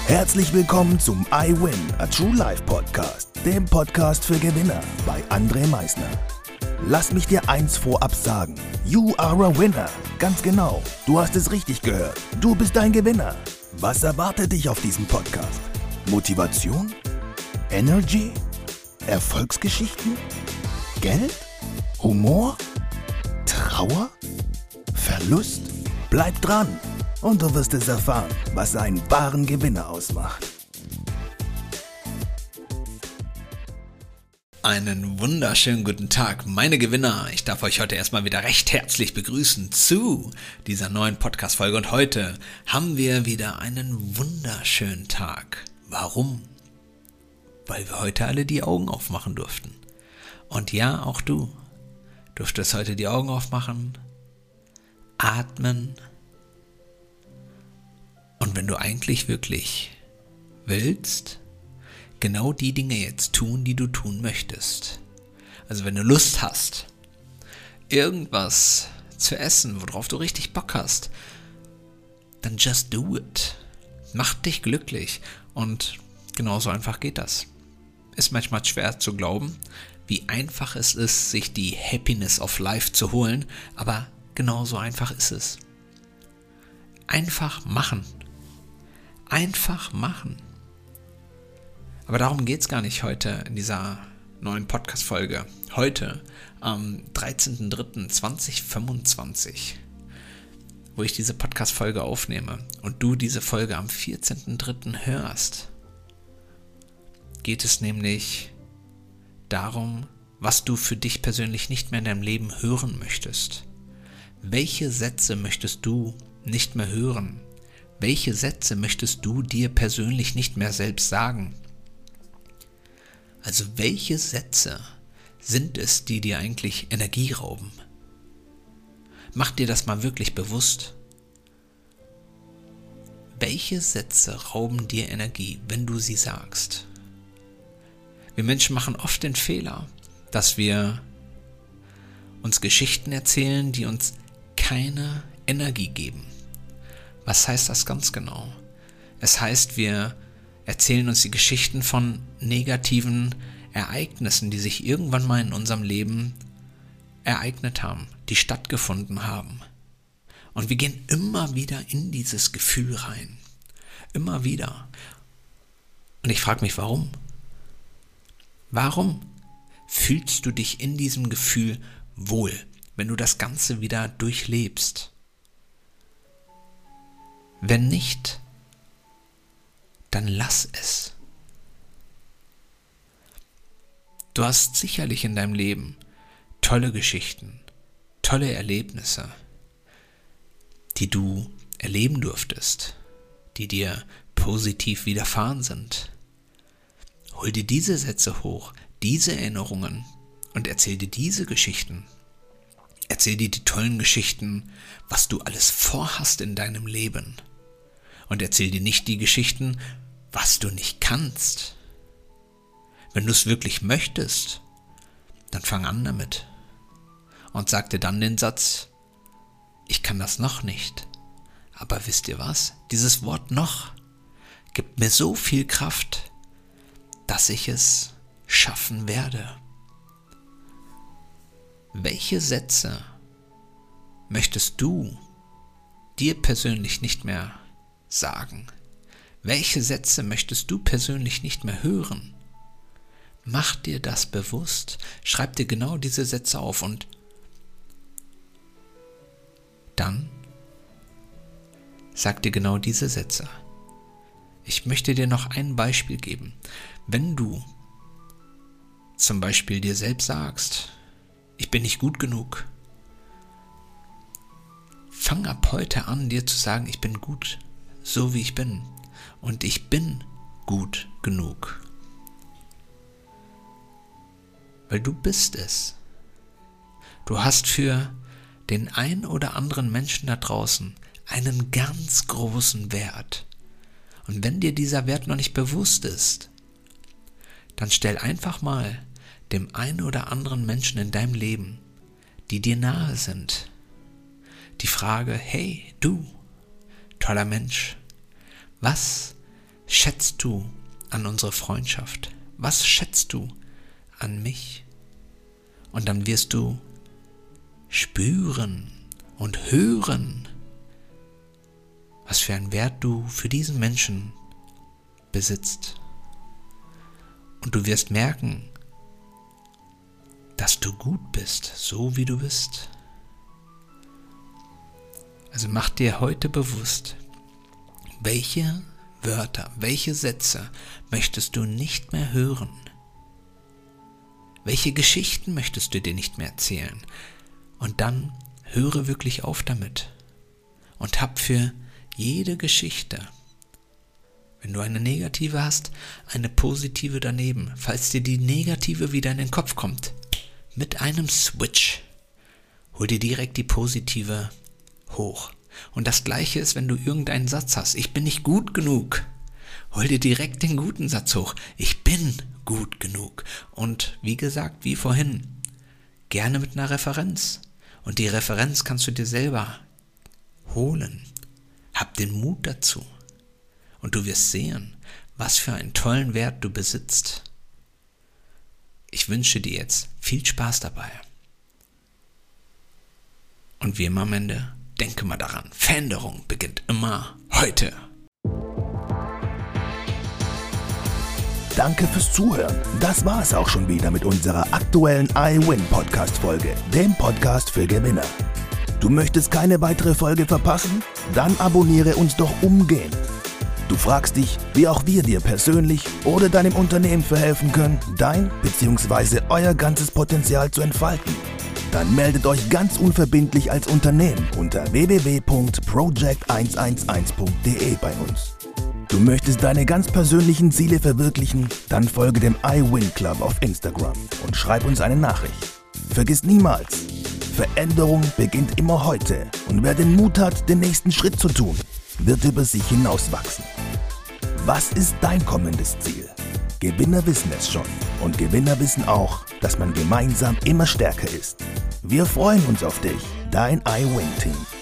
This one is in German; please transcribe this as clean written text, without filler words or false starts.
Herzlich willkommen zum I Win, a True Life Podcast, dem Podcast für Gewinner bei André Meisner. Lass mich dir eins vorab sagen, you are a winner. Ganz genau, du hast es richtig gehört, du bist ein Gewinner. Was erwartet dich auf diesem Podcast? Motivation? Energy? Erfolgsgeschichten? Geld? Humor? Trauer? Verlust? Bleib dran und du wirst es erfahren, was einen wahren Gewinner ausmacht. Einen wunderschönen guten Tag, meine Gewinner. Ich darf euch heute erstmal wieder recht herzlich begrüßen zu dieser neuen Podcast-Folge. Und heute haben wir wieder einen wunderschönen Tag. Warum? Weil wir heute alle die Augen aufmachen durften. Und ja, auch du durftest heute die Augen aufmachen, atmen. Und wenn du eigentlich wirklich willst, genau die Dinge jetzt tun, die du tun möchtest. Also wenn du Lust hast, irgendwas zu essen, worauf du richtig Bock hast, dann just do it. Macht dich glücklich. Und genauso einfach geht das. Ist manchmal schwer zu glauben, wie einfach es ist, sich die Happiness of Life zu holen, aber genauso einfach ist es. Einfach machen. Einfach machen. Aber darum geht es gar nicht heute in dieser neuen Podcast-Folge. Heute, am 13.03.2025, wo ich diese Podcast-Folge aufnehme und du diese Folge am 14.03. hörst, geht es nämlich darum, was du für dich persönlich nicht mehr in deinem Leben hören möchtest. Welche Sätze möchtest du nicht mehr hören? Welche Sätze möchtest du dir persönlich nicht mehr selbst sagen? Also welche Sätze sind es, die dir eigentlich Energie rauben? Mach dir das mal wirklich bewusst. Welche Sätze rauben dir Energie, wenn du sie sagst? Wir Menschen machen oft den Fehler, dass wir uns Geschichten erzählen, die uns keine Energie geben. Was heißt das ganz genau? Es heißt, wir erzählen uns die Geschichten von negativen Ereignissen, die sich irgendwann mal in unserem Leben ereignet haben, die stattgefunden haben. Und wir gehen immer wieder in dieses Gefühl rein. Immer wieder. Und ich frage mich, warum? Warum fühlst du dich in diesem Gefühl wohl, wenn du das Ganze wieder durchlebst? Wenn nicht, dann lass es. Du hast sicherlich in deinem Leben tolle Geschichten, tolle Erlebnisse, die du erleben durftest, die dir positiv widerfahren sind. Hol dir diese Sätze hoch, diese Erinnerungen und erzähl dir diese Geschichten. Erzähl dir die tollen Geschichten, was du alles vorhast in deinem Leben. Und erzähl dir nicht die Geschichten, was du nicht kannst. Wenn du es wirklich möchtest, dann fang an damit. Und sag dir dann den Satz, ich kann das noch nicht. Aber wisst ihr was? Dieses Wort noch gibt mir so viel Kraft, dass ich es schaffen werde. Welche Sätze möchtest du dir persönlich nicht mehr sagen? Welche Sätze möchtest du persönlich nicht mehr hören? Mach dir das bewusst. Schreib dir genau diese Sätze auf und dann sag dir genau diese Sätze. Ich möchte dir noch ein Beispiel geben. Wenn du zum Beispiel dir selbst sagst, ich bin nicht gut genug, fang ab heute an, dir zu sagen, ich bin gut, so wie ich bin. Und ich bin gut genug. Weil du bist es. Du hast für den ein oder anderen Menschen da draußen einen ganz großen Wert. Und wenn dir dieser Wert noch nicht bewusst ist, dann stell einfach mal dem einen oder anderen Menschen in deinem Leben, die dir nahe sind, die Frage, hey, du, toller Mensch, was schätzt du an unsere Freundschaft? Was schätzt du an mich? Und dann wirst du spüren und hören, was für einen Wert du für diesen Menschen besitzt. Und du wirst merken, dass du gut bist, so wie du bist. Also mach dir heute bewusst, welche Wörter, welche Sätze möchtest du nicht mehr hören? Welche Geschichten möchtest du dir nicht mehr erzählen? Und dann höre wirklich auf damit und hab für jede Geschichte, wenn du eine negative hast, eine positive daneben. Falls dir die negative wieder in den Kopf kommt, mit einem Switch, hol dir direkt die positive hoch. Und das Gleiche ist, wenn du irgendeinen Satz hast. Ich bin nicht gut genug. Hol dir direkt den guten Satz hoch. Ich bin gut genug. Und wie gesagt, wie vorhin, gerne mit einer Referenz. Und die Referenz kannst du dir selber holen. Hab den Mut dazu. Und du wirst sehen, was für einen tollen Wert du besitzt. Ich wünsche dir jetzt viel Spaß dabei. Und wie immer am Ende, denke mal daran, Veränderung beginnt immer heute. Danke fürs Zuhören. Das war es auch schon wieder mit unserer aktuellen iWin-Podcast-Folge, dem Podcast für Gewinner. Du möchtest keine weitere Folge verpassen? Dann abonniere uns doch umgehend. Du fragst dich, wie auch wir dir persönlich oder deinem Unternehmen verhelfen können, dein bzw. euer ganzes Potenzial zu entfalten. Dann meldet euch ganz unverbindlich als Unternehmen unter www.project111.de bei uns. Du möchtest deine ganz persönlichen Ziele verwirklichen? Dann folge dem iWin Club auf Instagram und schreib uns eine Nachricht. Vergiss niemals, Veränderung beginnt immer heute und wer den Mut hat, den nächsten Schritt zu tun, wird über sich hinauswachsen. Was ist dein kommendes Ziel? Gewinner wissen es schon und Gewinner wissen auch, dass man gemeinsam immer stärker ist. Wir freuen uns auf dich, dein iWin-Team.